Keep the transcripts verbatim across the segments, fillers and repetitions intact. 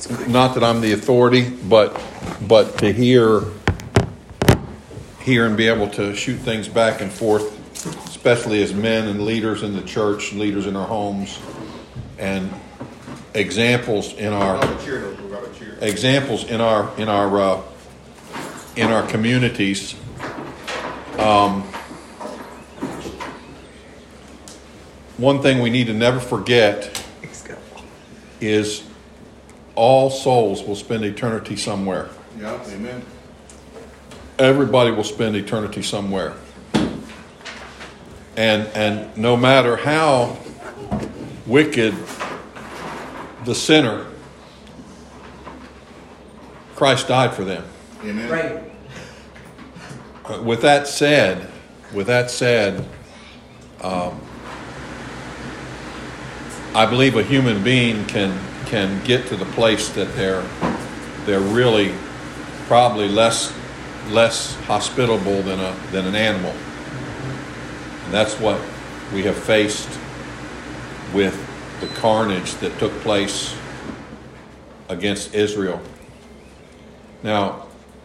not that I'm the authority, but but to hear hear and be able to shoot things back and forth, especially as men and leaders in the church, leaders in our homes, and examples in our examples in our in our uh, in our communities. Um, one thing we need to never forget is all souls will spend eternity somewhere. Yeah, amen. Everybody will spend eternity somewhere. And and no matter how wicked the sinner, Christ died for them. Amen. Right. Uh, with that said, with that said, um, I believe a human being can can get to the place that they're they're really probably less less hospitable than a than an animal. And that's what we have faced with the carnage that took place against Israel. Now,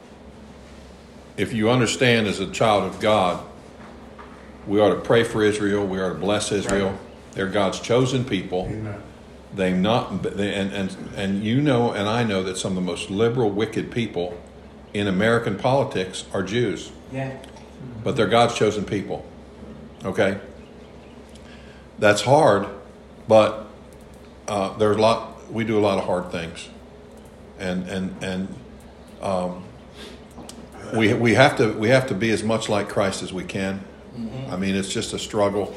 if you understand as a child of God, we ought to pray for Israel. We ought to bless Israel. Right. They're God's chosen people. Amen. They not they, and, and and you know and I know that some of the most liberal, wicked people in American politics are Jews. Yeah. But they're God's chosen people. Okay? That's hard, but uh, there's a lot. We do a lot of hard things, and and and um, we we have to we have to be as much like Christ as we can. Mm-hmm. I mean, it's just a struggle.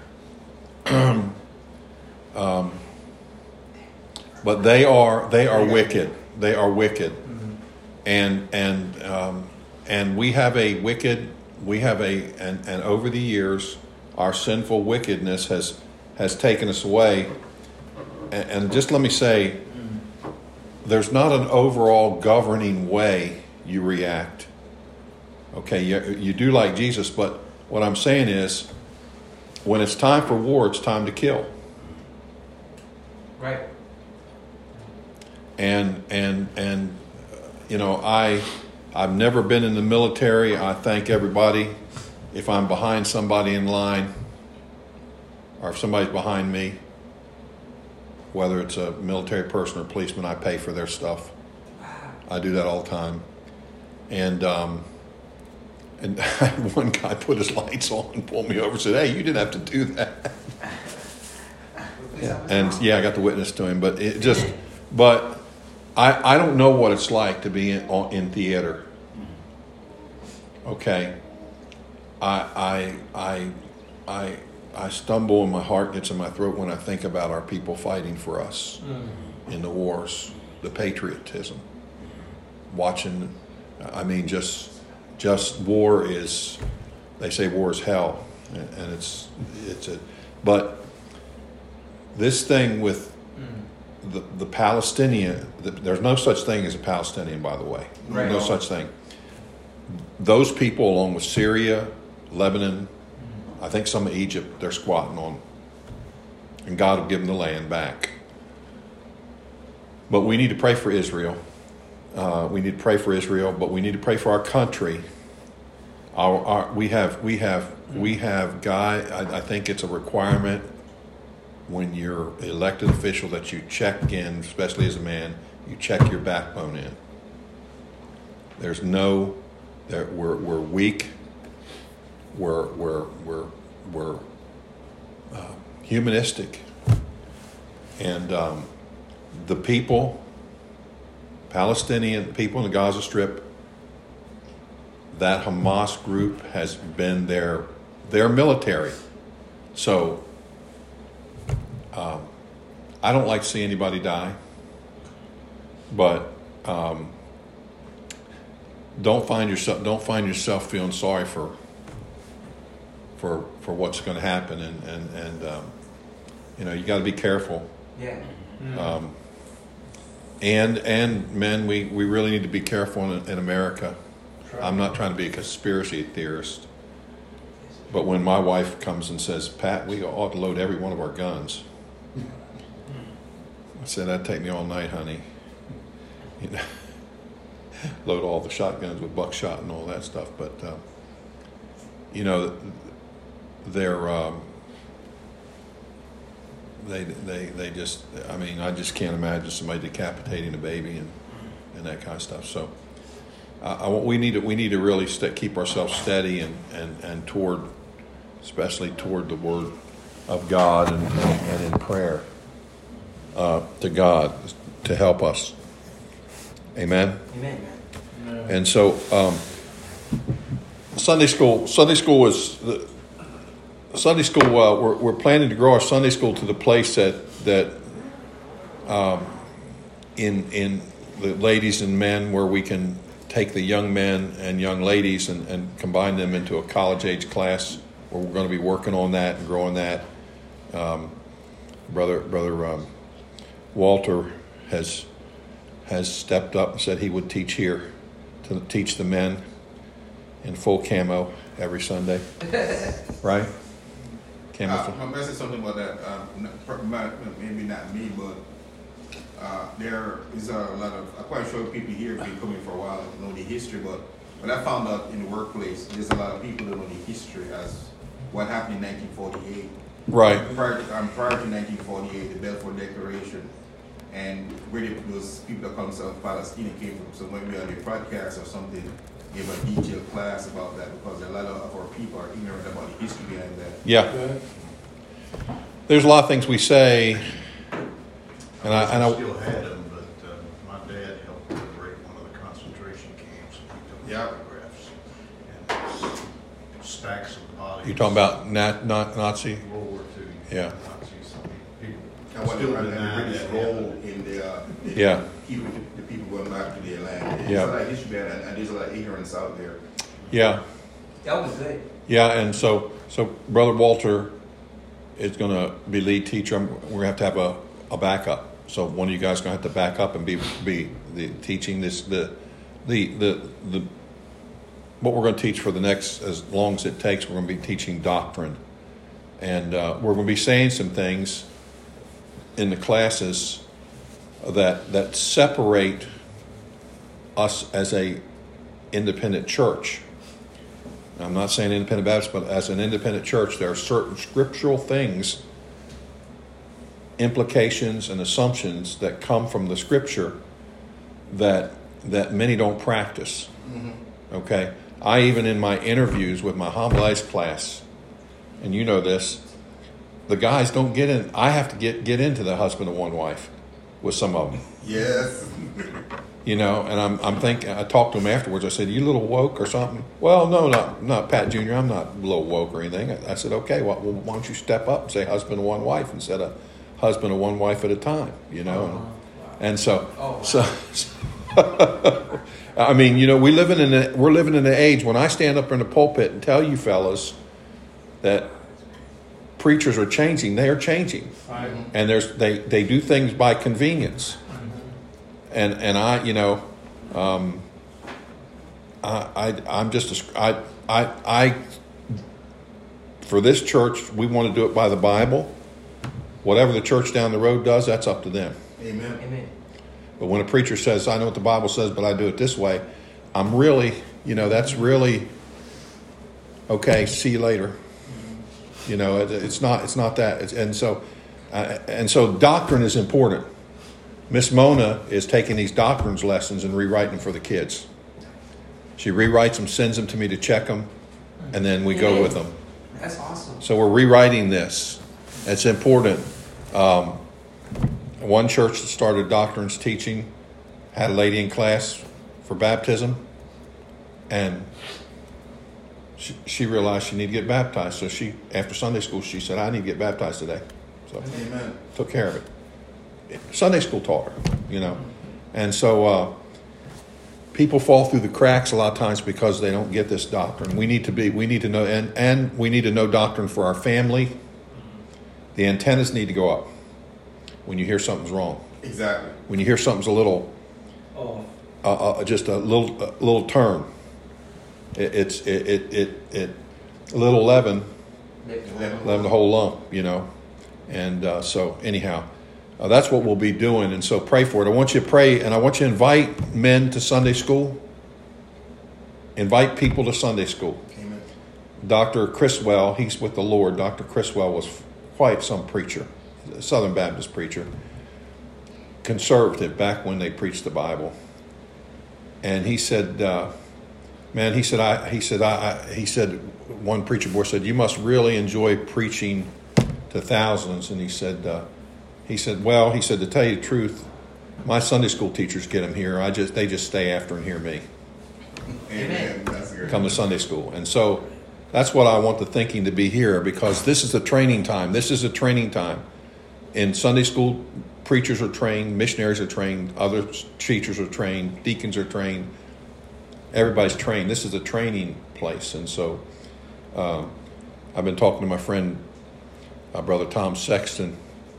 um, but they are they are wicked. They are wicked, mm-hmm. and and um, and we have a wicked. We have a and, and over the years, our sinful wickedness has has taken us away. And, and just let me say, there's not an overall governing way you react. Okay, you, you do like Jesus, but what I'm saying is, when it's time for war, it's time to kill. Right. And and and you know, I I've never been in the military. I thank everybody. If I'm behind somebody in line, or if somebody's behind me, whether it's a military person or policeman, I pay for their stuff. I do that all the time. And um, and one guy put his lights on and pulled me over and said, "Hey, you didn't have to do that." Yeah. And yeah, I got the witness to him, but it just, but I I don't know what it's like to be in, in theater. Okay. I I I I I stumble and my heart gets in my throat when I think about our people fighting for us mm. in the wars, the patriotism. Watching, I mean, just just war is, they say war is hell, and it's it's a, but this thing with mm. the the Palestinian, the, there's no such thing as a Palestinian, by the way, right. No such thing. Those people, along with Syria, Lebanon, I think some of Egypt, they're squatting on. And God will give them the land back. But we need to pray for Israel. Uh, we need to pray for Israel, but we need to pray for our country. Our, our we have we have we have guy. I, I think it's a requirement when you're an elected official that you check in, especially as a man, you check your backbone in. There's no, there, we're we're weak. We're we're we're we're uh, humanistic, and um, the people, Palestinian people in the Gaza Strip, that Hamas group has been their their military. So um, I don't like to see anybody die, but um, don't find yourself don't find yourself feeling sorry for. For, for what's going to happen, and and and um, you know, you got to be careful. Yeah. Mm-hmm. Um, and and men, we, we really need to be careful in, in America. Right. I'm not trying to be a conspiracy theorist, but when my wife comes and says, "Pat, we ought to load every one of our guns," I said, "That'd take me all night, honey." you know, load all the shotguns with buckshot and all that stuff. But uh, you know, they're um, they they they just. I mean, I just can't imagine somebody decapitating a baby and, and that kind of stuff. So, uh, I, we need to we need to really st- keep ourselves steady and, and, and toward, especially toward the Word of God and, and in prayer uh, to God to help us. Amen. Amen. And so, um, Sunday school. Sunday school is the Sunday school. Uh, we're we're planning to grow our Sunday school to the place that that um, in in the ladies and men, where we can take the young men and young ladies and, and combine them into a college age class. Where we're going to be working on that and growing that. Um, brother brother um, Walter has has stepped up and said he would teach here. To teach the men in full camo every Sunday, right? Camo. Uh, I'm going to say something about that. Uh, maybe not me, but uh, there is a lot of. I'm quite sure people here have been coming for a while and know the history. But what I found out in the workplace, there's a lot of people that know the history as what happened in nineteen forty-eight. Right. Prior to, um, prior to nineteen forty-eight, the Balfour Declaration. And where those people that call themselves Palestinian came from. So maybe on your podcast or something, give a detailed class about that, because a lot of our people are ignorant about the history behind that. Yeah. There's a lot of things we say, and I, and I still had them, but uh, my dad helped liberate one of the concentration camps. And he took Yeah. photographs and stacks of bodies. you're talking about nat, not Nazi. World War Two. Yeah. Nazis. I mean, people And what still the, and the deny British that role happened. in the uh, Yeah. keeping the people going back to their land. There's Yeah. a lot of history behind that, and there's a lot of ignorance out there. Yeah. That was good. Yeah, and so so Brother Walter is going to be lead teacher. We're going to have to have a, a backup. So one of you guys is going to have to back up and be be the teaching this the the the the what we're going to teach for the next as long as it takes. We're going to be teaching doctrine, and uh, we're going to be saying some things in the classes that that separate us as a independent church. I'm not saying independent Baptist, but as an independent church, there are certain scriptural things, implications and assumptions that come from the scripture that that many don't practice. Mm-hmm. Okay? I even in my interviews with my homiletics class, and you know this, the guys don't get in. I have to get, get into the husband of one wife with some of them. Yes. You know, and I'm I'm thinking. I talked to him afterwards. I said, "You little woke or something?" Well, no, not not Pat Junior I'm not a little woke or anything. I, I said, "Okay, well, well, why don't you step up and say husband of one wife instead of husband of one wife at a time?" You know, and, and so Oh, wow. so. so I mean, you know, we living in a, we're living in an age when I stand up in the pulpit and tell you fellas that preachers are changing. They are changing, Right. and there's they they do things by convenience. And and I, you know, um, I, I I'm just a, I I I for this church we want to do it by the Bible. Whatever the church down the road does, that's up to them. Amen. Amen. But when a preacher says, "I know what the Bible says, but I do it this way," I'm really, you know, that's really okay. See you later. You know, it, it's not it's not that. It's, and so uh, and so doctrine is important. Miss Mona is taking these doctrines lessons and rewriting them for the kids. She rewrites them, sends them to me to check them, and then we go with them. That's awesome. So we're rewriting this. It's important. Um, one church that started doctrines teaching had a lady in class for baptism, and she, she realized she needed to get baptized. So she, after Sunday school, she said, "I need to get baptized today." So Amen. took care of it. Sunday school taught her, you know. And so uh, people fall through the cracks a lot of times because they don't get this doctrine. We need to be, we need to know, and, and we need to know doctrine for our family. The antennas need to go up when you hear something's wrong. Exactly. When you hear something's a little, Oh, uh, uh, just a little, a little turn. It, it's, it, it, it, it, a little leaven, leaven the whole lump, you know. And uh, so anyhow, uh, that's what we'll be doing. And so pray for it. I want you to pray, and I want you to invite men to Sunday school. Invite people to Sunday school. Amen. Doctor Criswell, he's with the Lord. Doctor Criswell was quite some preacher, a Southern Baptist preacher, conservative back when they preached the Bible. And he said, uh, man, he said, I, he said, I, I, he said, one preacher boy said, you must really enjoy preaching to thousands. And he said, uh, he said, well, he said, to tell you the truth, my Sunday school teachers get them here. I just, they just stay after and hear me. Amen. That's great. Come to Sunday school. And so that's what I want the thinking to be here, because this is a training time. This is a training time. In Sunday school, preachers are trained, missionaries are trained, other teachers are trained, deacons are trained. Everybody's trained. This is a training place. And so uh, I've been talking to my friend, my brother Tom Sexton,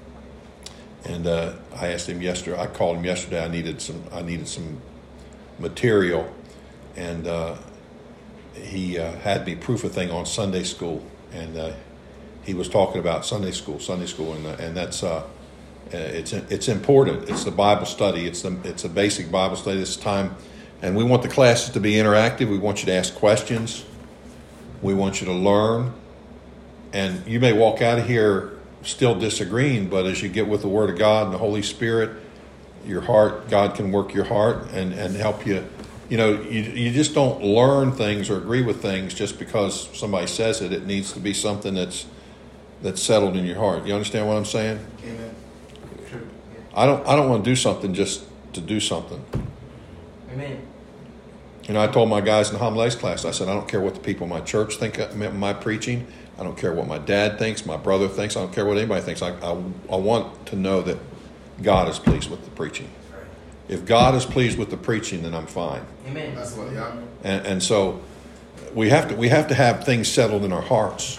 and uh, I asked him yesterday. I called him yesterday. I needed some. I needed some material, and uh, he uh, had me proof a thing on Sunday school, and uh, he was talking about Sunday school, Sunday school, and uh, and that's uh, it's it's important. It's the Bible study. It's the it's a basic Bible study this time, and we want the classes to be interactive. We want you to ask questions. We want you to learn, and you may walk out of here still disagreeing, but as you get with the Word of God and the Holy Spirit, your heart, God can work your heart and, and help you. You know, you you just don't learn things or agree with things just because somebody says it. It needs to be something that's that's settled in your heart. You understand what I'm saying? Amen. Sure. I don't I don't want to do something just to do something. Amen. You know, I told my guys in the homiletics class, I said, I don't care what the people in my church think of my preaching. I don't care what my dad thinks, my brother thinks. I don't care what anybody thinks. I, I, I want to know that God is pleased with the preaching. Right. If God is pleased with the preaching, then I'm fine. Amen. That's what, yeah. And, and so we have to we have to have things settled in our hearts.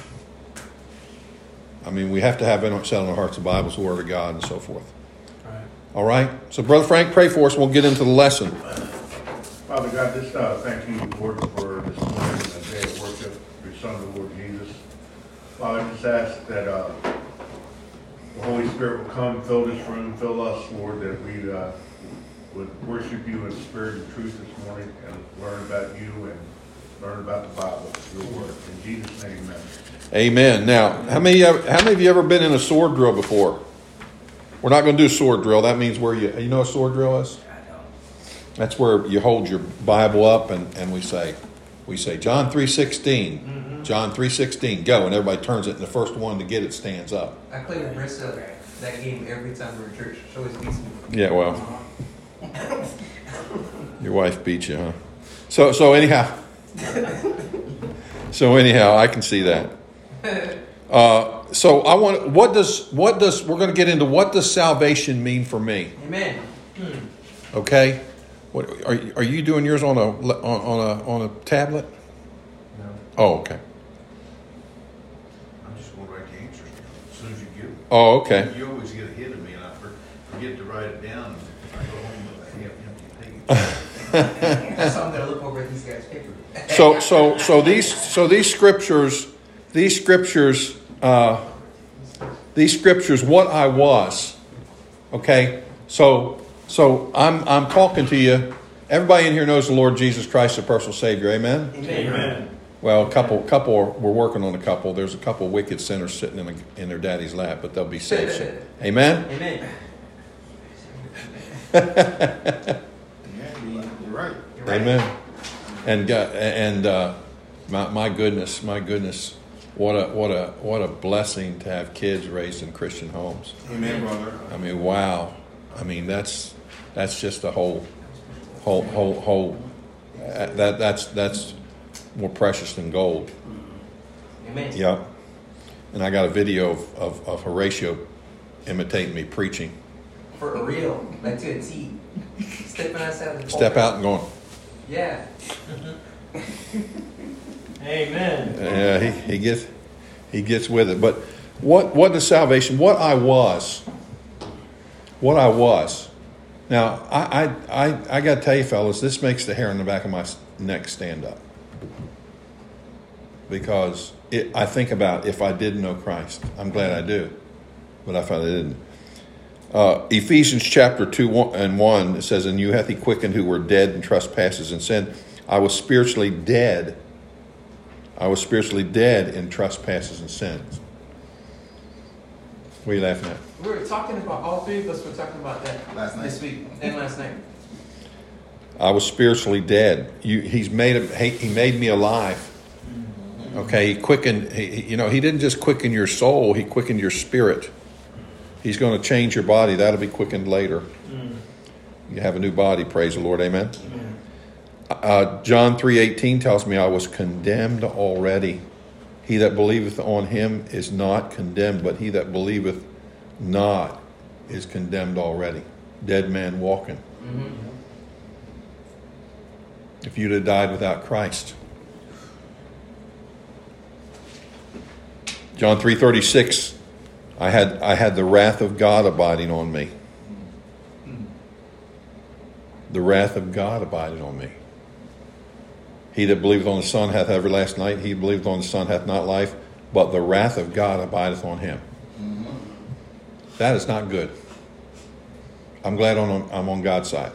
I mean, we have to have it settled in our hearts, the Bible's the Word of God, and so forth. Right. All right? So, Brother Frank, pray for us, and we'll get into the lesson. Father God, just uh, thank you, Lord, for this morning and the day of worship for your Son, the Lord Jesus. Father, I just ask that uh, the Holy Spirit will come, fill this room, fill us, Lord, that we uh, would worship you in spirit and truth this morning and learn about you and learn about the Bible, your word. In Jesus' name, amen. Amen. Now, how many how many of you ever been in a sword drill before? We're not going to do sword drill. That means where you you know what a sword drill is? I know. That's where you hold your Bible up and, and we say we say John three sixteen. Mm-hmm. John three sixteen, go, and everybody turns it, and the first one to get it stands up. I play with Marissa that game every time we're in church. She always beats me. Yeah, well, your wife beat you, huh? So so anyhow, so anyhow, I can see that. Uh, so I want. What does what does we're going to get into? What does salvation mean for me? Amen. Okay, what are you, are you doing yours on a on, on a on a tablet? No. Oh, okay. I'm just going to write the answers down as soon as you give them. Oh, okay. You always get ahead of me, and I forget to write it down. I go home with a half empty page. That's something I look over at these guys' paper. So so so these so these scriptures these scriptures uh, these scriptures what I was. Okay, so so I'm I'm talking to you. Everybody in here knows the Lord Jesus Christ, the personal Savior. Amen. Amen. Well, a couple couple are, we're working on a couple. There's a couple wicked sinners sitting in, a, in their daddy's lap, but they'll be saved soon. Amen. Amen. Yeah, you're right. You're right. Amen. And God, and uh, my my goodness, my goodness, what a what a what a blessing to have kids raised in Christian homes. Amen, brother. I mean, wow. I mean, that's that's just a whole whole whole whole. Uh, that that's that's more precious than gold. Amen. Yeah. And I got a video of, of, of Horatio imitating me preaching. For real. Like to a T. Stepping outside of the Step pulpit. out and going. Yeah. Amen. Yeah, he, he gets he gets with it. But what what is salvation? What I was. What I was. Now, I I, I, I got to tell you, fellas, this makes the hair on the back of my neck stand up. Because it, I think about if I did know Christ. I'm glad I do. But if I didn't. Uh, Ephesians chapter two and one, it says, "And you hath he quickened who were dead in trespasses and sin." I was spiritually dead. I was spiritually dead in trespasses and sins. What are you laughing at? We were talking about, all three of us were talking about that Last night. this week and last night. I was spiritually dead. You, he's made a, he, he made me alive. Okay, he quickened. He, he- you know, he didn't just quicken your soul; he quickened your spirit. He's going to change your body. That'll be quickened later. You have a new body. Praise the Lord. Amen. Uh, John three eighteen tells me I was condemned already. He that believeth on him is not condemned, but he that believeth not is condemned already. Dead man walking. If you'd have died without Christ. John three thirty-six, I had I had the wrath of God abiding on me. The wrath of God abiding on me. He that believeth on the Son hath everlasting life. He that believeth on the Son hath not life, but the wrath of God abideth on him. That is not good. I'm glad on, I'm on God's side.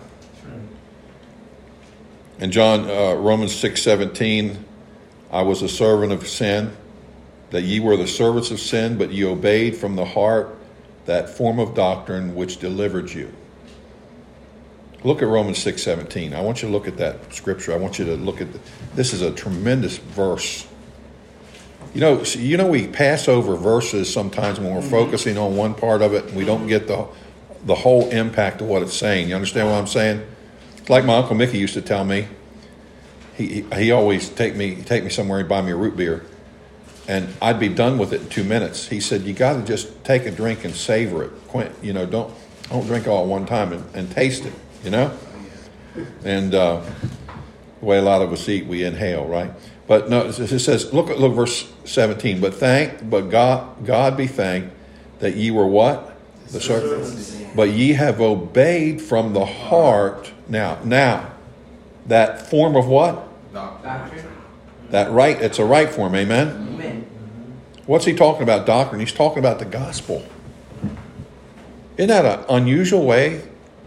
And John, uh, Romans six seventeen, I was a servant of sin, that ye were the servants of sin, but ye obeyed from the heart that form of doctrine which delivered you. Look at Romans six seventeen. I want you to look at that scripture. I want you to look at the, this is a tremendous verse. You know, you know, we pass over verses sometimes when we're focusing on one part of it, and we don't get the the whole impact of what it's saying. You understand what I'm saying? It's like my Uncle Mickey used to tell me. He he, he always take me take me somewhere and buy me a root beer, and I'd be done with it in two minutes. He said, "You got to just take a drink and savor it. Quint, you know, don't don't drink all at one time and, and taste it. You know." And uh, the way a lot of us eat, we inhale, right? But no, it says, look at look verse seventeen. But thank, but God, God be thanked that ye were what? The servants. But ye have obeyed from the heart. Now, now, that form of what? Doctrine. That right. It's a right form. Amen. Amen. What's he talking about? Doctrine. He's talking about the gospel. Isn't that an unusual way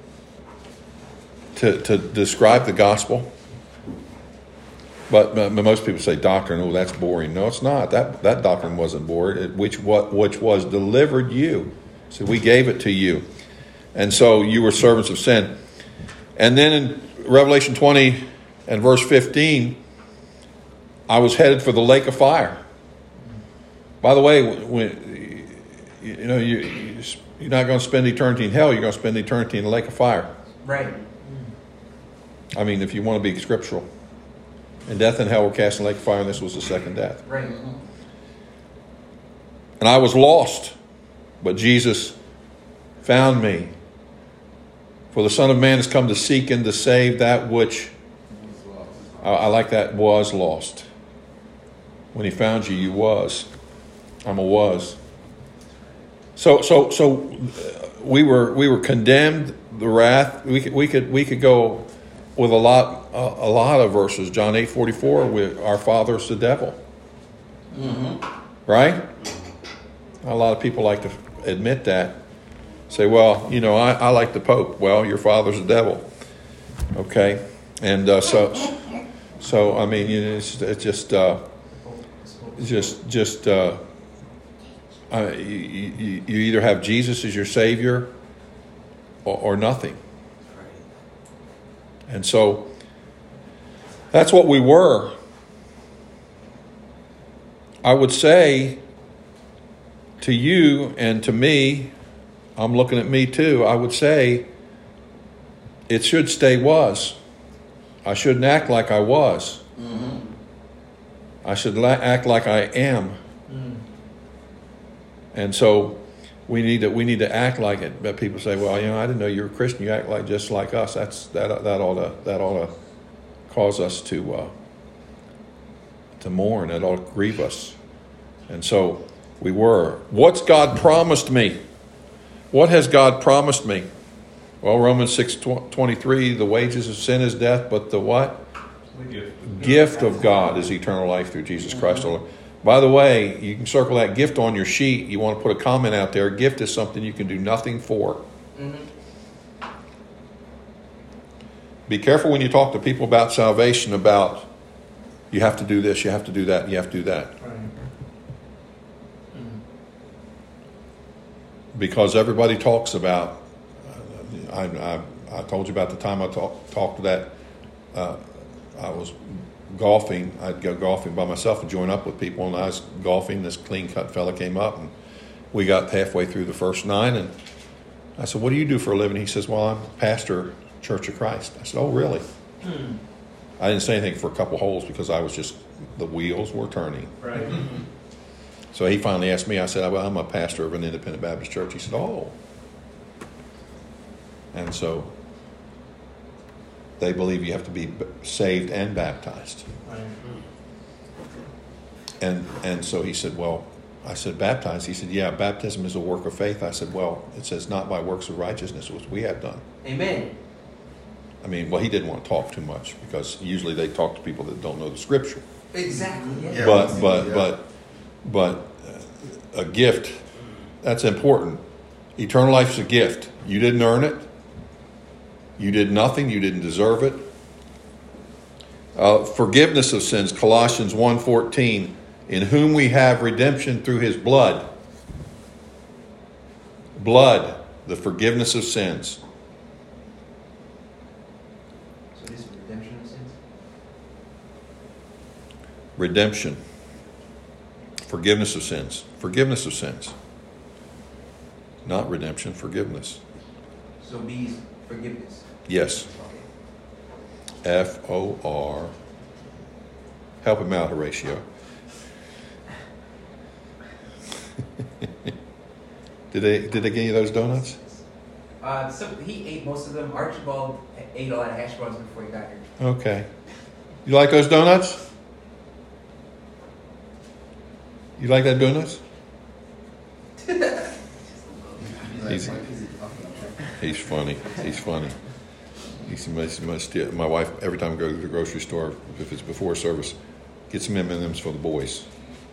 to to describe the gospel? But, but most people say doctrine. Oh, that's boring. No, it's not. That that doctrine wasn't boring. It, which what which was delivered you. So we gave it to you, and so you were servants of sin. And then in Revelation twenty and verse fifteen, I was headed for the lake of fire. By the way, when you know you you're not going to spend eternity in hell, you're going to spend eternity in the lake of fire. Right. I mean, if you want to be scriptural. And death and hell were cast in the lake of fire, and this was the second death. Right. And I was lost, but Jesus found me. For the Son of Man has come to seek and to save that which, I, I like that, was lost. When he found you, you was. I'm a was. So, so, so uh, we were we were condemned. The wrath. We could we could we could go with a lot a, a lot of verses. John eight forty four. With our father is the devil. Mm-hmm. Right. A lot of people like to admit that. Say, well, you know, I, I like the Pope. Well, your father's the devil. Okay, and uh, so so I mean, you know, it's, it's just uh, just just. Uh, Uh, you, you, you either have Jesus as your Savior or, or nothing. And so that's what we were. I would say to you and to me, I'm looking at me too, I would say it should stay was. I shouldn't act like I was. Mm-hmm. I should la- act like I am. And so we need to we need to act like it. But people say, "Well, you know, I didn't know you were a Christian. You act like just like us." That's that that ought to that ought to cause us to uh, to mourn. It ought to grieve us. And so we were. What's God promised me? What has God promised me? Well, Romans six twenty-three, the wages of sin is death, but the what? Gift, gift of God is eternal life through Jesus Christ our Lord. By the way, you can circle that gift on your sheet. You want to put a comment out there. Gift is something you can do nothing for. Mm-hmm. Be careful when you talk to people about salvation, about you have to do this, you have to do that, you have to do that. Right. Because everybody talks about, uh, I, I, I told you about the time I talk, talked to that, uh, I was golfing, I'd go golfing by myself and join up with people, and I was golfing, this clean-cut fella came up, and we got halfway through the first nine, and I said, what do you do for a living? He says, well, I'm pastor, Church of Christ. I said, oh, really? Hmm. I didn't say anything for a couple holes because I was just, the wheels were turning. Right. So he finally asked me, I said, well, I'm a pastor of an independent Baptist church. He said, oh. And so they believe you have to be saved and baptized. Right. And and so he said, well, I said, baptized? He said, yeah, baptism is a work of faith. I said, well, it says not by works of righteousness, which we have done. Amen. I mean, well, he didn't want to talk too much because usually they talk to people that don't know the scripture. Exactly. Yeah. Yeah. But but Yeah. but but uh, a gift, that's important. Eternal life is a gift. You didn't earn it. You did nothing. You didn't deserve it. Uh, forgiveness of sins, Colossians one fourteen, in whom we have redemption through his blood. Blood, the forgiveness of sins. So this is redemption of sins? Redemption. Forgiveness of sins. Forgiveness of sins. Not redemption, forgiveness. So B is forgiveness. Yes. Okay. F O R. Help him out, Horatio. Did they did they give you those donuts? Uh, so he ate most of them. Archibald ate a lot of hash browns before he got here. Okay. You like those donuts? You like that donuts? He's, he's funny. He's funny. He's must, must, my wife, every time we go to the grocery store, if it's before service, gets some M and M's for the boys.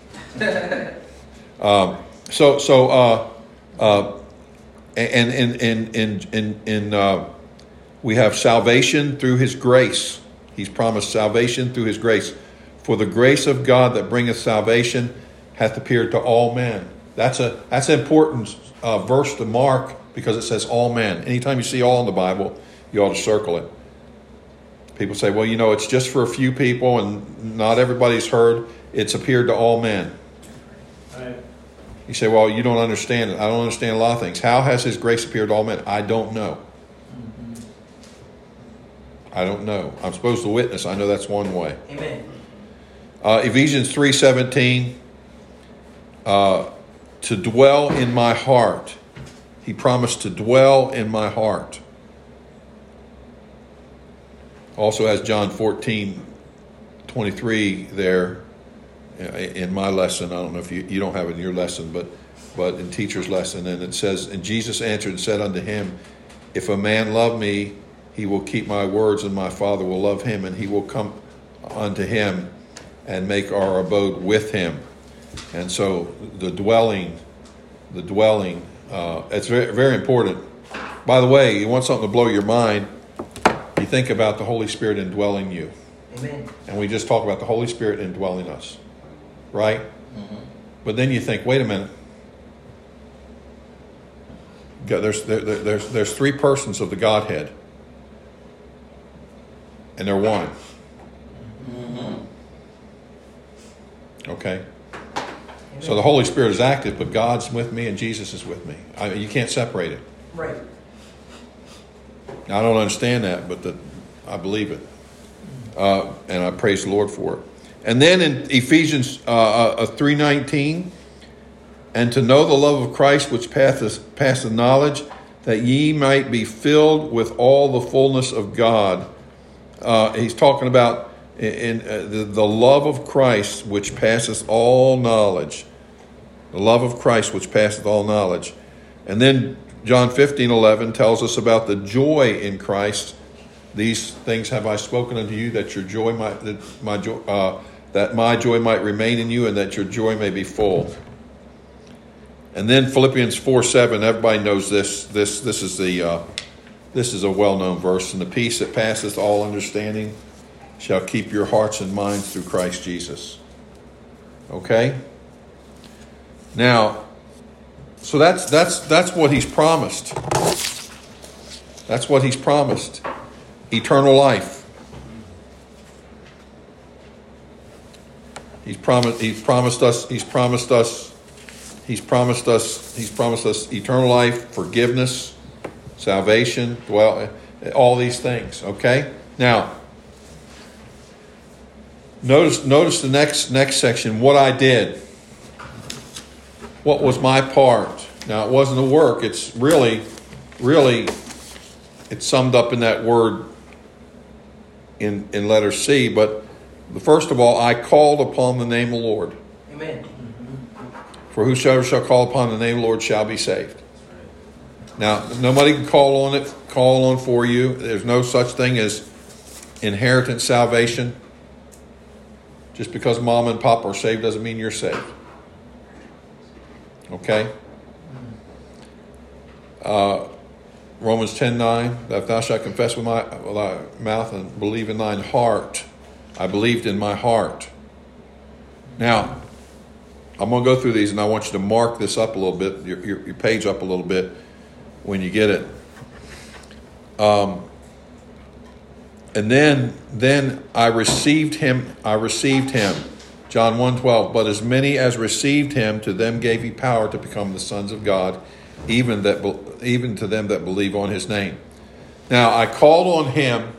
um, so, so, uh, uh, and in in in in in uh, we have salvation through His grace. He's promised salvation through His grace. For the grace of God that bringeth salvation hath appeared to all men. That's a that's an important uh, verse to mark because it says all men. Anytime you see all in the Bible, you ought to circle it. People say, well, you know, it's just for a few people and not everybody's heard. It's appeared to all men. Right. You say, well, you don't understand it. I don't understand a lot of things. How has His grace appeared to all men? I don't know. Mm-hmm. I don't know. I'm supposed to witness. I know that's one way. Amen. Uh, Ephesians three seventeen, uh, to dwell in my heart. He promised to dwell in my heart. Also has John fourteen twenty-three there in my lesson. I don't know if you, you don't have it in your lesson, but but in teacher's lesson. And it says, and Jesus answered and said unto him, if a man love me, he will keep my words, and my Father will love him, and he will come unto him and make our abode with him. And so the dwelling, the dwelling, uh, it's very, very important. By the way, you want something to blow your mind, you think about the Holy Spirit indwelling you. Amen. And we just talk about the Holy Spirit indwelling us. Right? Mm-hmm. But then you think, wait a minute. There's, there, there's, there's three persons of the Godhead. And they're one. Mm-hmm. Okay? Amen. So the Holy Spirit is active, but God's with me and Jesus is with me. I, you can't separate it. Right. I don't understand that, but the, I believe it. Uh, and I praise the Lord for it. And then in Ephesians uh, uh, three nineteen, and to know the love of Christ which passeth, passeth knowledge, that ye might be filled with all the fullness of God. Uh, he's talking about in, in uh, the, the love of Christ which passeth all knowledge. The love of Christ which passeth all knowledge. And then John fifteen eleven tells us about the joy in Christ. These things have I spoken unto you, that your joy might, that my joy, uh, that my joy might remain in you, and that your joy may be full. And then Philippians four seven, everybody knows this. This this is the uh, this is a well-known verse. And the peace that passeth all understanding shall keep your hearts and minds through Christ Jesus. Okay? Now, so that's that's that's what he's promised. That's what he's promised. Eternal life. He's promised he's promised us he's promised us he's promised us he's promised us eternal life, forgiveness, salvation, dwell, all these things, okay? Now, notice notice the next next section, what I did. What was my part? Now, it wasn't a work. It's really really it's summed up in that word in in letter C, but first of all, I called upon the name of the Lord. Amen. For whosoever shall call upon the name of the Lord shall be saved. Now, nobody can call on it, call on for you. There's no such thing as inheritance salvation. Just because mom and pop are saved doesn't mean you're saved. Okay? Uh, Romans ten nine, that if thou shalt confess with, my, with thy mouth and believe in thine heart. I believed in my heart. Now, I'm going to go through these, and I want you to mark this up a little bit, your, your, your page up a little bit when you get it. Um, and then, then I received him. I received him. John one twelve. But as many as received him, to them gave he power to become the sons of God, even that even to them that believe on his name. Now I called on him.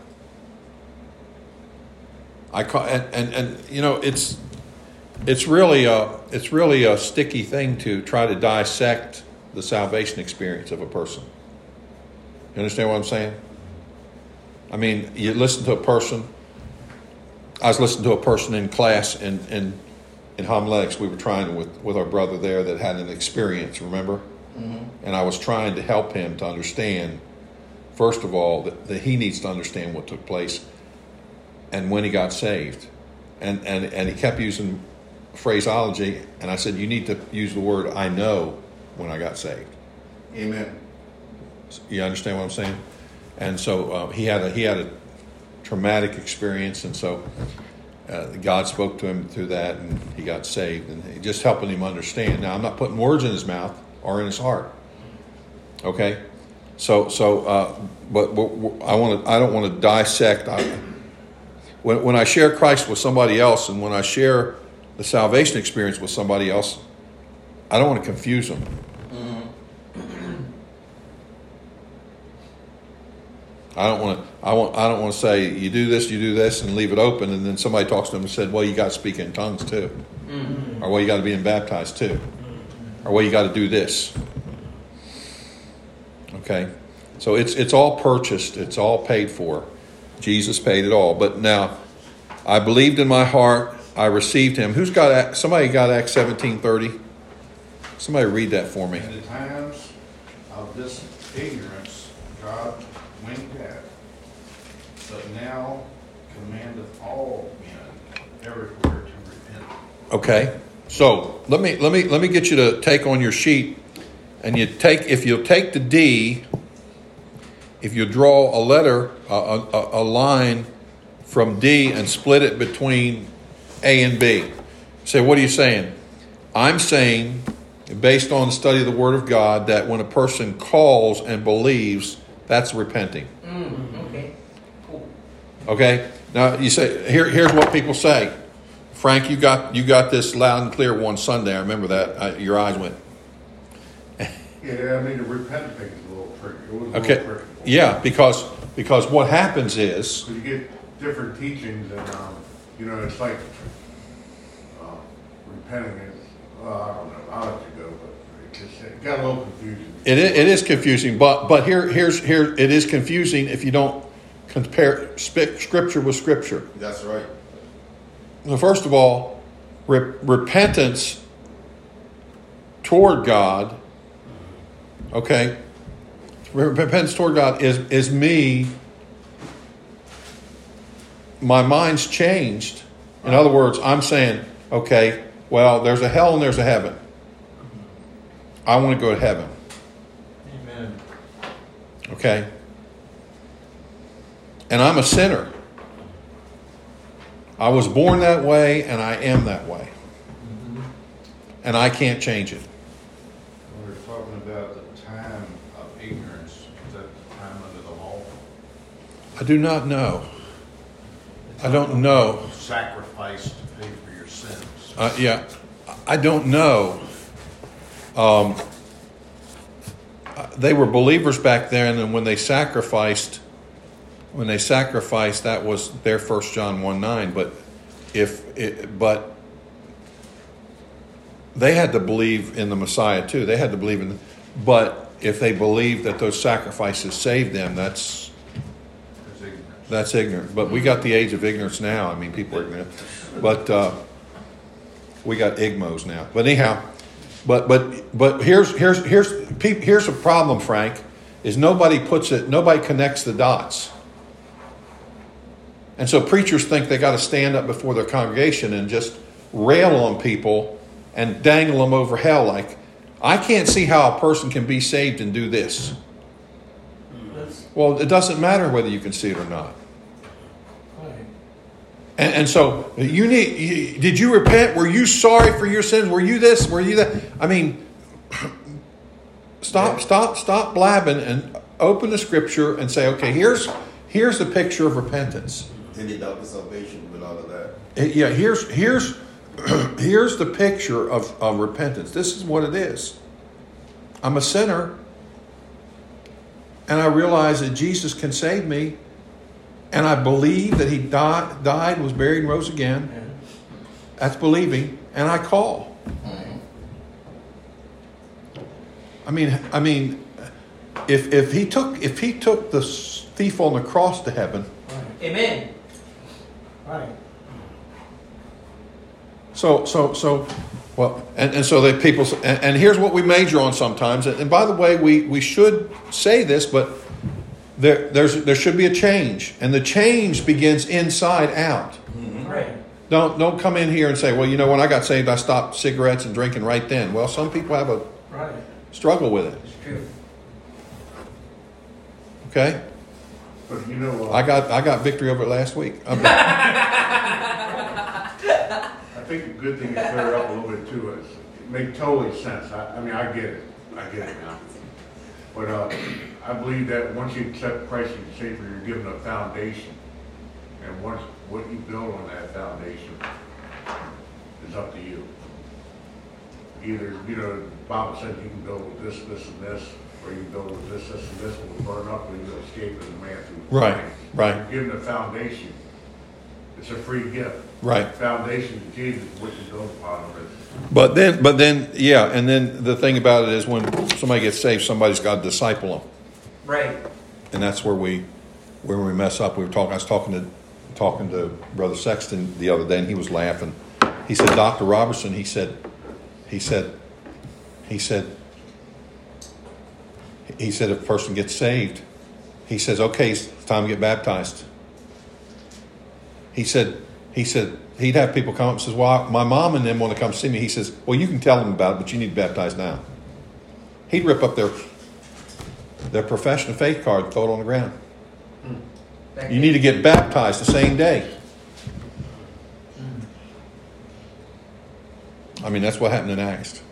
I call, and, and and you know it's it's really a it's really a sticky thing to try to dissect the salvation experience of a person. You understand what I'm saying? I mean, you listen to a person. I was listening to a person in class in in, in homiletics. We were trying with with our brother there that had an experience. Remember, mm-hmm. And I was trying to help him to understand. First of all, that, that he needs to understand what took place. And when he got saved, and, and, and he kept using phraseology, and I said, you need to use the word I know when I got saved. Amen. You understand what I'm saying? And so uh, he had a he had a traumatic experience, and so uh, God spoke to him through that, and he got saved, and just helping him understand. Now, I'm not putting words in his mouth or in his heart. Okay, so so uh, but, but I want to I don't want to dissect. I, When, when I share Christ with somebody else, and when I share the salvation experience with somebody else, I don't want to confuse them. Mm-hmm. I don't want to. I want. I don't want to say you do this, you do this, and leave it open, and then somebody talks to them and said, "Well, you got to speak in tongues too," mm-hmm. or "Well, you got to be baptized too," mm-hmm. or "Well, you got to do this." Okay, so it's it's all purchased. It's all paid for. Jesus paid it all. But now, I believed in my heart. I received him. Who's got, somebody got Acts seventeen thirty? Somebody read that for me. In the times of this ignorance, God winked at, but now commandeth all men everywhere to repent. Okay. So let me let me let me get you to take on your sheet, and you take if you'll take the D. If you draw a letter, a, a, a line from D and split it between A and B. Say, what are you saying? I'm saying, based on the study of the Word of God, that when a person calls and believes, that's repenting. Mm, okay. Cool. Okay? Now, you say, here, here's what people say. Frank, you got you got this loud and clear one Sunday. I remember that. I, your eyes went. Yeah, I mean, the repentant thing is a little tricky. It was a Okay. little tricky. Yeah, because because what happens is, So you get different teachings, and um, you know, it's like uh, repenting is. Uh, I don't know. I'll let you go, but it just it got a little confusing. It is, it is confusing, but but here here's here it is confusing if you don't compare Scripture with Scripture. That's right. Well, first of all, re- repentance toward God, okay, repentance toward God is is me. My mind's changed. In other words, I'm saying, okay, well, there's a hell and there's a heaven. I want to go to heaven. Amen. Okay? And I'm a sinner. I was born that way, and I am that way. Mm-hmm. And I can't change it. We're talking about the time of ignorance. Is that the time under the law? I do not know. I don't know. Sacrifice to pay for your sins. Uh, yeah, I don't know. Um, they were believers back then, and when they sacrificed, when they sacrificed, that was their First John one nine. But if it, but they had to believe in the Messiah too. They had to believe in. But if they believed that those sacrifices saved them, that's There's ignorance. that's ignorant. But we got the age of ignorance now. I mean, people are ignorant. But uh, we got igmos now. But anyhow, but but but here's here's here's here's a problem, Frank. Is nobody puts it. Nobody connects the dots. And so preachers think they got to stand up before their congregation and just rail on people and dangle them over hell. Like, I can't see how a person can be saved and do this. That's Well, it doesn't matter whether you can see it or not. right. And, and so you need. You, did you repent? Were you sorry for your sins? Were you this? Were you that? I mean, stop, stop, stop blabbing and open the scripture and say, okay, here's here's the picture of repentance. Any doubt the salvation with all of that. It- yeah, here's here's here's the picture of, of repentance. This is what it is. I'm a sinner, and I realize that Jesus can save me, and I believe that He died, died, was buried, and rose again. And That's believing, and I call. I mean, I mean, if if he took if he took the thief on the cross to heaven, right. Amen. Right. so so so, well, and, and so that people, and, and here's what we major on sometimes. And by the way, we we should say this, but there there's there should be a change, and the change begins inside out. Right. Don't don't come in here and say, well, you know, when I got saved, I stopped cigarettes and drinking right then. Well, some people have a Right. struggle with it. It's true. Okay, But you know, uh, I got I got victory over it last week. I'm- I think a good thing to clear up a little bit too is, it makes totally sense. I, I mean, I get it. I get it now. But uh, I believe that once you accept Christ as your Savior, you're given a foundation. And once what you build on that foundation is up to you. Either, you know, the Bible says you can build with this, this, and this, or you can build with this, this, and this, will burn up, and you'll escape as a man through Right, fire. right. You're given a foundation. It's a free gift. Right. Foundation of Jesus, what you build upon it. But then, but then, yeah, and then the thing about it is, when somebody gets saved, somebody's got to disciple them, Right. and that's where we, where we mess up. We were talking. I was talking to, talking to Brother Sexton the other day, and he was laughing. He said, Doctor Robertson, he said, he said, he said, he said, if a person gets saved, he says, okay, it's time to get baptized. He said, he said, he'd have people come up and says, well, my mom and them want to come see me. He says, well, you can tell them about it, but you need to be baptized now. He'd rip up their their profession of faith card and throw it on the ground. Back You need to get baptized the same day. I mean, that's what happened in Acts.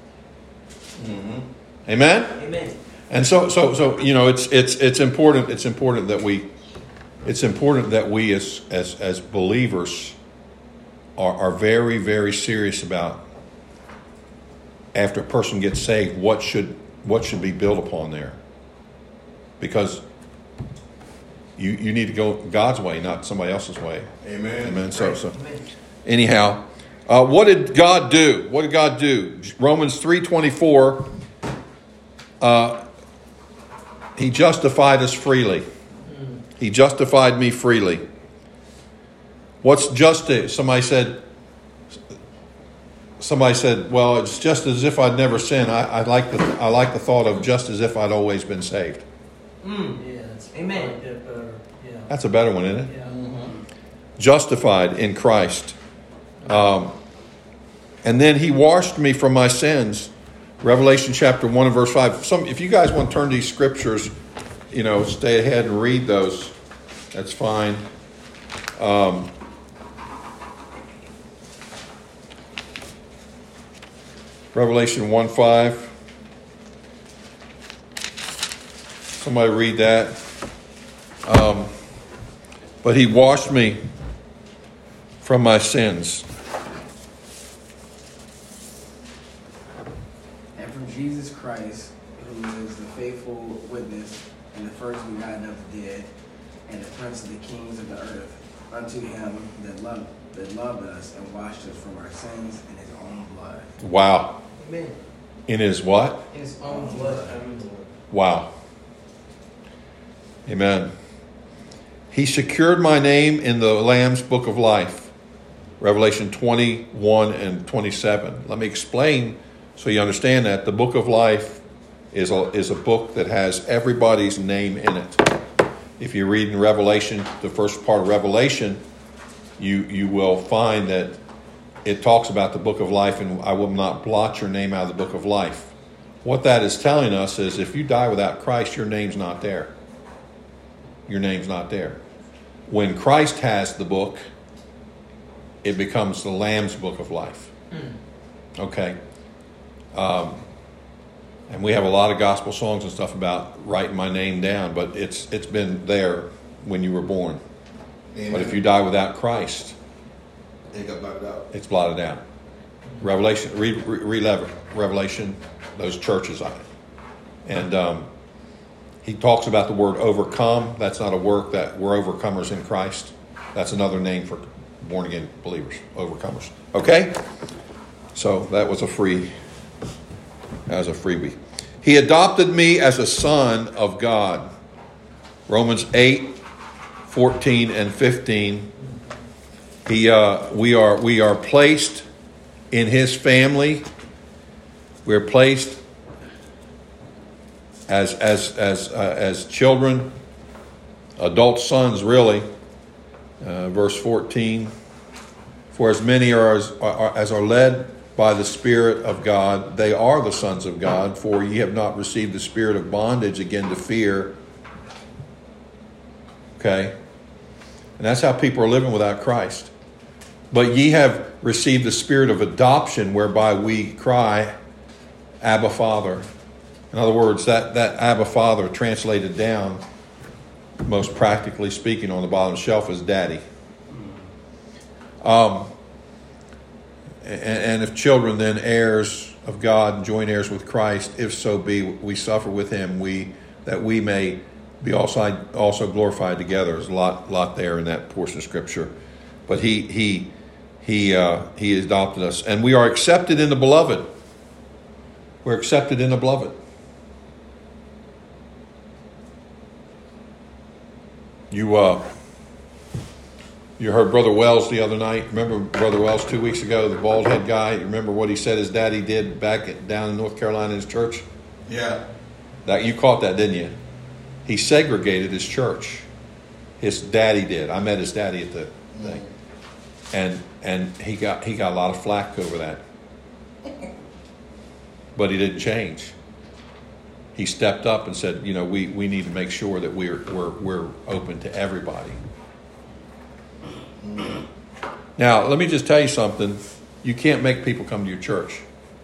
Amen? Amen. And so, so, so, you know, it's it's it's important. It's important that we, it's important that we as as as believers are are very very serious about, after a person gets saved, what should what should be built upon there, because you you need to go God's way, not somebody else's way. Amen. Amen. So Right. so. Amen. Anyhow, uh, what did God do? What did God do? Romans three twenty-four. Uh, he justified us freely. He justified me freely. What's justice? Somebody said. Somebody said, "Well, it's just as if I'd never sinned." I, I like the I like the thought of just as if I'd always been saved. Mm. Yeah, that's Amen. I like that better. Yeah. That's a better one, isn't it? Yeah. Justified in Christ. Um, and then he washed me from my sins Revelation chapter one and verse five. Some, if you guys want to turn these scriptures, you know, stay ahead and read those. That's fine. Um, Revelation one five. Somebody read that. Um, but he washed me from my sins. And from Jesus Christ, who is the faithful witness and the first begotten of the dead, and the prince of the kings of the earth, unto him that loved, that loved us and washed us from our sins in his own blood. Wow. Amen. In his what? In his own blood. Wow. Amen. He secured my name in the Lamb's book of life. Revelation twenty-one and twenty-seven. Let me explain so you understand that. The book of life is a, is a book that has everybody's name in it. If you read in Revelation, the first part of Revelation, you, you will find that it talks about the book of life, and I will not blot your name out of the book of life. What that is telling us is if you die without Christ, your name's not there. Your name's not there. When Christ has the book, it becomes the Lamb's book of life. Okay? Um, and we have a lot of gospel songs and stuff about writing my name down, but it's it's been there when you were born. Amen. But if you die without Christ, It got blotted out. it's blotted out. Revelation, read, read, read Revelation, those churches on it. And um, he talks about the word overcome. That's not a work that we're overcomers in Christ. That's another name for born again believers, overcomers. Okay? So that was a free, that was a freebie. He adopted me as a son of God. Romans eight, fourteen and fifteen. He, uh, we are we are placed in his family. We're placed as as as uh, as children, adult sons, really. Uh, verse fourteen. For as many are as, are as are led by the Spirit of God, they are the sons of God. For ye have not received the spirit of bondage again to fear. Okay, and that's how people are living without Christ. But ye have received the spirit of adoption, whereby we cry, Abba, Father. In other words, that, that Abba, Father translated down, most practically speaking, on the bottom shelf is Daddy. Um, and, and if children, then heirs of God and joint heirs with Christ, if so be we suffer with him, we that we may be also also glorified together. There's a lot lot there in that portion of Scripture. But he he he uh, he adopted us, and we are accepted in the beloved. We're accepted in the beloved. You uh, you heard Brother Wells the other night. Remember Brother Wells two weeks ago, the bald head guy. You remember what he said his daddy did back at, down in North Carolina in his church? Yeah. That you caught that, didn't you? He segregated his church. His daddy did. I met his daddy at the thing, and and he got he got a lot of flack over that. But he didn't change. He stepped up and said, you know, we, we need to make sure that we're we're we're open to everybody. Now, let me just tell you something. You can't make people come to your church.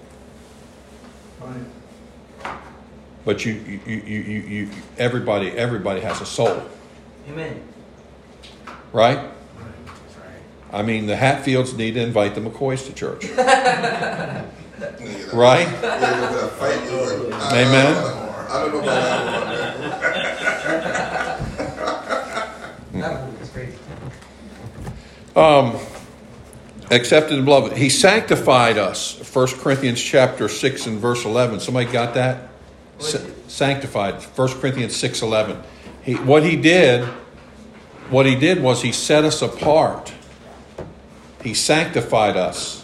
Right. But you you, you, you, you everybody everybody has a soul. Amen. Right? That's right. I mean, the Hatfields need to invite the McCoys to church. Yeah, Right? Yeah, it was a fight. It was a- I- Amen. I, I don't know about that one. That movie was crazy. Um, accepted and beloved. He sanctified us. First Corinthians chapter six and verse eleven. Somebody got that? Sa- sanctified. First Corinthians six eleven. He, what he did, what he did was he set us apart. He sanctified us.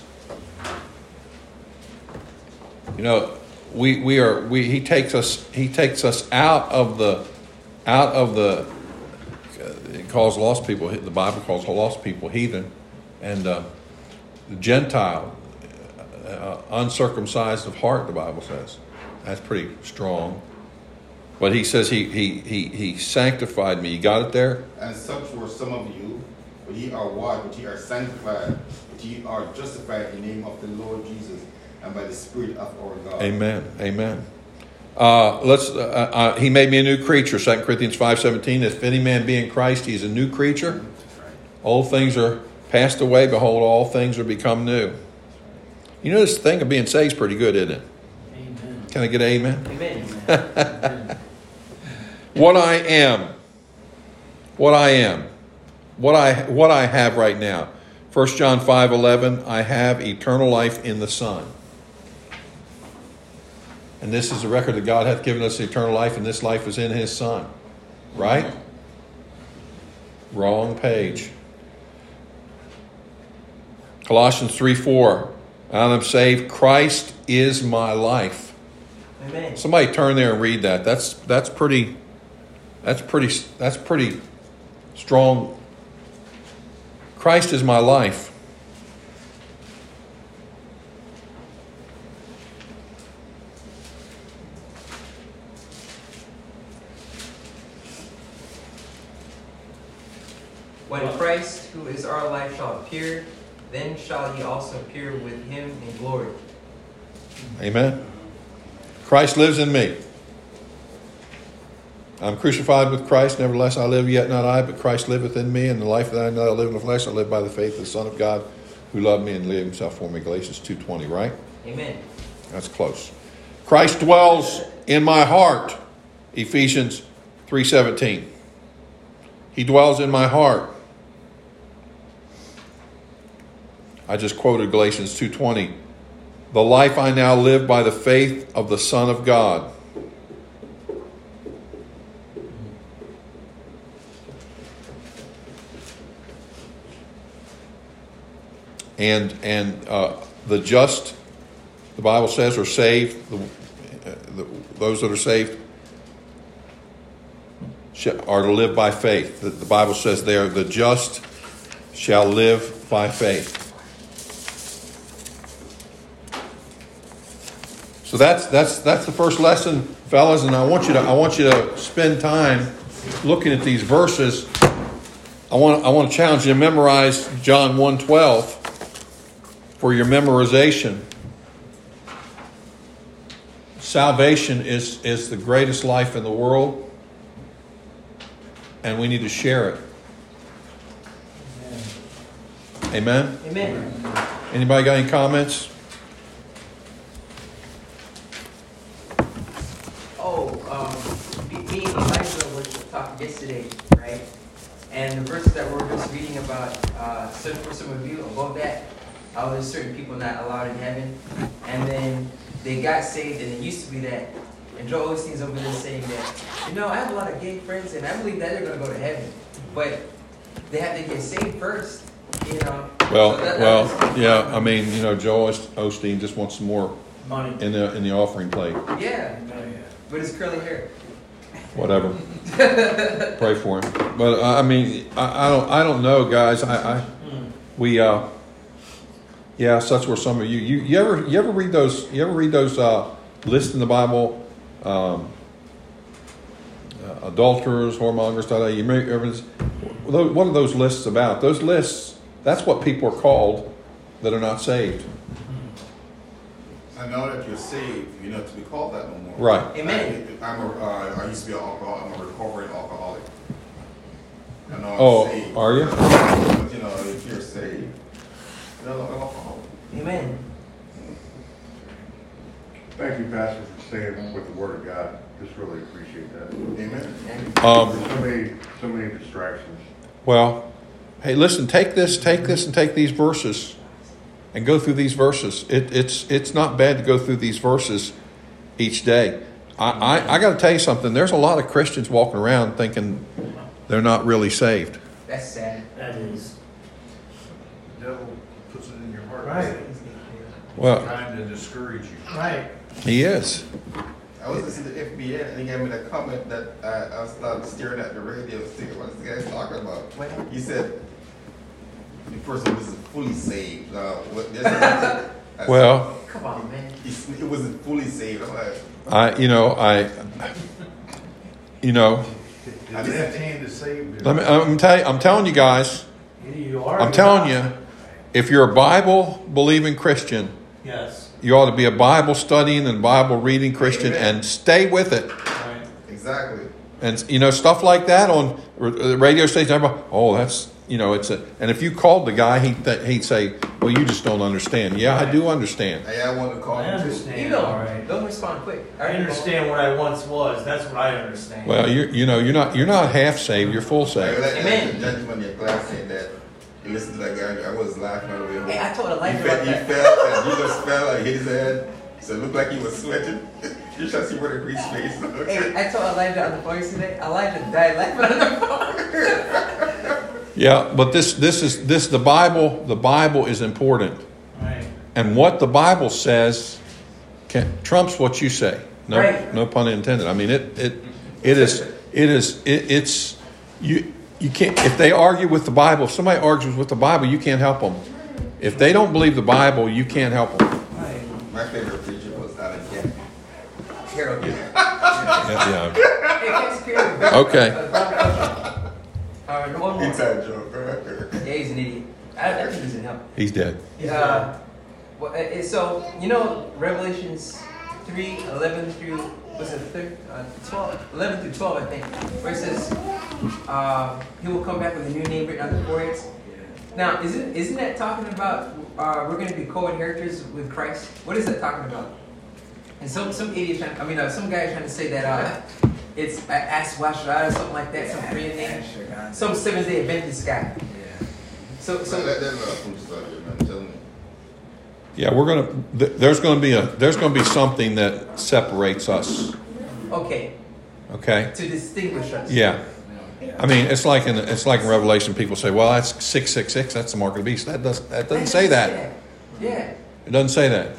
You know, we we are we he takes us he takes us out of the out of the it calls lost people, the Bible calls lost people heathen, and uh, the Gentile, uh, uncircumcised of heart, the Bible says. That's pretty strong. But he says he, he, he, he sanctified me. You got it there? And such were some of you, but ye are washed, but ye are sanctified, but ye are justified in the name of the Lord Jesus and by the Spirit of our God. Amen. Amen. Uh, let's. Uh, uh, he made me a new creature. Second Corinthians five seventeen. If any man be in Christ, he is a new creature. Old things are passed away. Behold, all things are become new. You know, this thing of being saved is pretty good, isn't it? Amen. Can I get an amen? Amen. Amen. What I am, what I am, what I what I have right now. First John five eleven. I have eternal life in the Son. And this is the record that God hath given us eternal life, and this life is in His Son. Right? Wrong page. Colossians three four. And I'm saved. Christ is my life. Amen. Somebody turn there and read that. That's that's pretty. That's pretty. That's pretty strong. Christ is my life. When Christ, who is our life, shall appear, then shall ye also appear with him in glory. Amen. Christ lives in me. I'm crucified with Christ, nevertheless I live, yet not I, but Christ liveth in me, and the life that I know I live in the flesh, I live by the faith of the Son of God, who loved me and gave himself for me. Galatians two twenty, right? Amen. That's close. Christ dwells in my heart. Ephesians three seventeen. He dwells in my heart. I just quoted Galatians two twenty. The life I now live by the faith of the Son of God. And and uh, the just, the Bible says, are saved. The, uh, the, those that are saved are to live by faith. The, the Bible says there, the just shall live by faith. So that's that's that's the first lesson, fellas, and I want you to I want you to spend time looking at these verses. I want I want to challenge you to memorize John one twelve for your memorization. Salvation is is the greatest life in the world, and we need to share it. Amen. Amen. Anybody got any comments? Oh, um, me me and Elijah were talking yesterday, right? And the verses that we we're just reading about, uh, search for some of you, above that, uh, there's certain people not allowed in heaven. And then they got saved, and it used to be that, and Joel Osteen's over there saying that, you know, I have a lot of gay friends, and I believe that they're going to go to heaven. But they have to get saved first, you know. Well, So that- well, that's- yeah. I mean, you know, Joel Osteen just wants some more Money. in the in the offering plate. Yeah, with his curly hair. Whatever. Pray for him. But uh, I mean, I, I don't I don't know, guys. I, I we uh yeah, such were some of you. You you ever you ever read those you ever read those uh, lists in the Bible? Um, uh, adulterers, whoremongers, da, da, you remember what are those lists about? Those lists, that's what people are called that are not saved. And now that you're saved, you don't have to be called that no more. Right. Amen. I, I'm a, uh, I used to be an alcoholic. I'm a recovering alcoholic. And now I'm Oh, saved. are you? But, you know, if you're saved, you're not an alcoholic. Amen. Thank you, Pastor, for staying with the Word of God. Just really appreciate that. Amen. Um, There's so many, so many distractions. Well, hey, listen, take this, take this, and take these verses, and go through these verses. It, it's it's not bad to go through these verses each day. I, I, I got to tell you something. There's a lot of Christians walking around thinking they're not really saved. That's sad. That is. The devil puts it in your heart. Right. Well, Trying to discourage you. Right. he is. I was listening to F B N and he gave me that comment that I, I was started staring at the radio thinking, what's the guy talking about? What? He said the person was fully saved. Uh, what, there's a, That's- Well, Come on, man. He's- It wasn't fully saved. I'm like, I, you know, I, you know, The left hand is saved. let me, I'm, tell you, I'm telling you guys, You are. I'm telling you, if you're a Bible believing Christian, Yes. you ought to be a Bible studying and Bible reading Christian and stay with it. Right. exactly. And, you know, stuff like that on the radio station, everybody, oh, that's, you know, it's a, and if you called the guy, he'd, th- he'd say, well, you just don't understand. Yeah, I do understand. Hey, I want to call I him too. understand. You know, all right. don't respond quick. I understand what I once was. That's what I understand. Well, you you know, you're not, you're not half saved, you're full Like, saved. like, Amen. like the gentleman in your class said that you listened to that guy. I was laughing all the way home. Hey, I told a He life fell, about he that. fell, and he just fell, like hit his head. So it looked like he was sweating. You should see where the grease face. Hey, I told Elijah on the phone yesterday. Elijah died laughing on the phone. Yeah, but this this is this the Bible. The Bible is important, Right. and what the Bible says can, trumps what you say. No, Right. no pun intended. I mean it. It it is it is it, it's you you can't if they argue with the Bible. If somebody argues with the Bible, you can't help them. If they don't believe the Bible, you can't help them. Right. My favorite preacher was Alan Kemp. Harold. Yeah, yeah. Hey, thanks, Harold. Okay. All right, one more. Inside joke. Yeah, he's an idiot. I, I think he's in hell. He's dead. Uh, well, uh, uh, so you know Revelations three eleven through what's it thir- uh, twelve eleven through twelve I think, where it says uh, he will come back with a new name written on the foreheads. Now, isn't isn't that talking about uh, we're going to be co-inheritors with Christ? What is that talking about? And some some idiot trying, I mean, uh, some guy trying to say that uh, it's uh, Aswashra or something like that, some Korean name, some Seventh Day Adventist guy. Yeah. So So so. that, that's not a food study, man. I'm telling you. Yeah, we're gonna. Th- there's gonna be a. There's gonna be something that separates us. Okay, Okay. to distinguish us. Yeah. I mean, it's like in it's like in Revelation. People say, "Well, that's six six six. That's the mark of the beast." That does that doesn't say that. Yeah. It doesn't say that.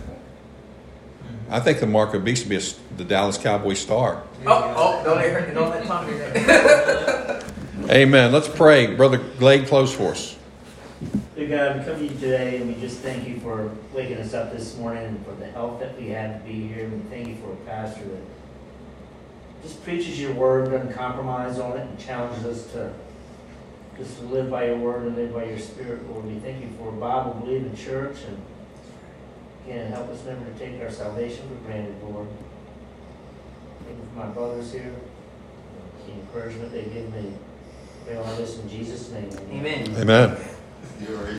I think the mark of the beast would be a s the Dallas Cowboy star. Oh, oh, don't let her, don't let Tom do that. Amen. Let's pray, Brother Glade. Close for us. Dear God, we come to you today and we just thank you for waking us up this morning and for the health that we had to be here. And we thank you for a pastor that just preaches your word, doesn't compromise on it, and challenges us to just to live by your word and live by your spirit, Lord. We thank you for a Bible-believing church, and again, help us never to take our salvation for granted, Lord. Thank you for my brothers here, the encouragement they give me. Pray all this in Jesus' name. Amen. Amen. You're right.